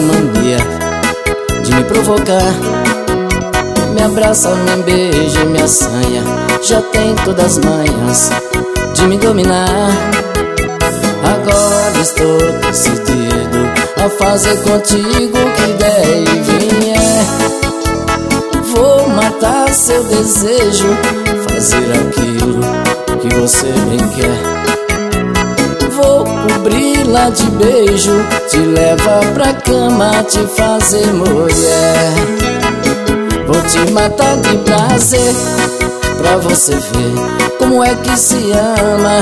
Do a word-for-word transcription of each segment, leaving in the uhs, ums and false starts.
mania de me provocar. Me abraça, me beija e me assanha. Já tem todas as manhas de me dominar. Agora estou decidido a fazer contigo o que der e vier. Vou matar seu desejo, fazer aquilo que você bem quer. Vou cobri-la de beijo, te levar pra cama, te fazer mulher. Vou te matar de prazer, pra você ver como é que se ama.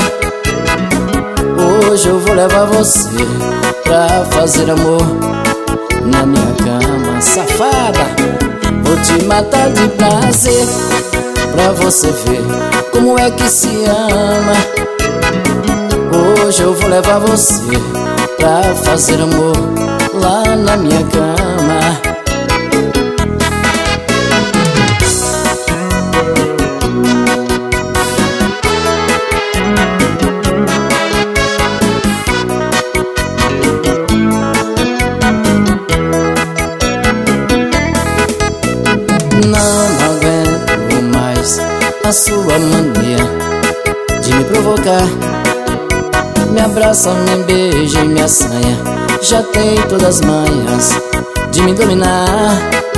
Hoje eu vou levar você pra fazer amor na minha cama, safada. Vou te matar de prazer, pra você ver como é que se ama. Hoje eu vou levar você pra fazer amor lá na minha cama. Não aguento mais a sua mania de me provocar. Me abraça, me beija e me assanha. Já tem todas as manhas de me dominar.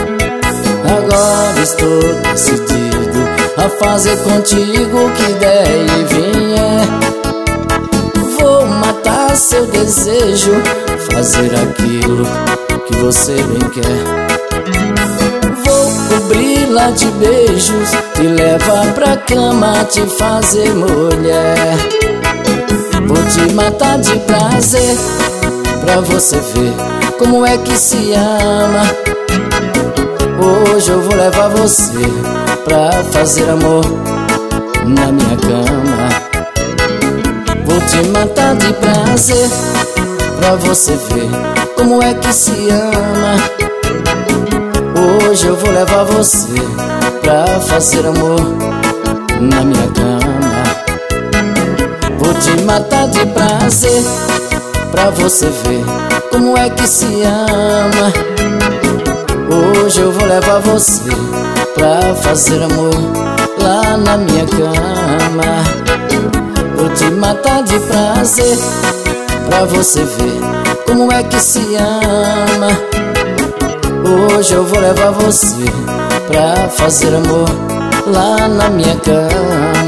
Agora estou decidido a fazer contigo o que der e vier. Vou matar seu desejo, fazer aquilo que você bem quer. Cobri-la de beijos, te levar pra cama, te fazer mulher. Vou te matar de prazer, pra você ver como é que se ama. Hoje eu vou levar você pra fazer amor na minha cama. Vou te matar de prazer, pra você ver como é que se ama. Hoje eu vou levar você pra fazer amor na minha cama. Vou te matar de prazer, pra você ver como é que se ama. Hoje eu vou levar você pra fazer amor lá na minha cama. Vou te matar de prazer, pra você ver como é que se ama. Hoje eu vou levar você pra fazer amor lá na minha cama.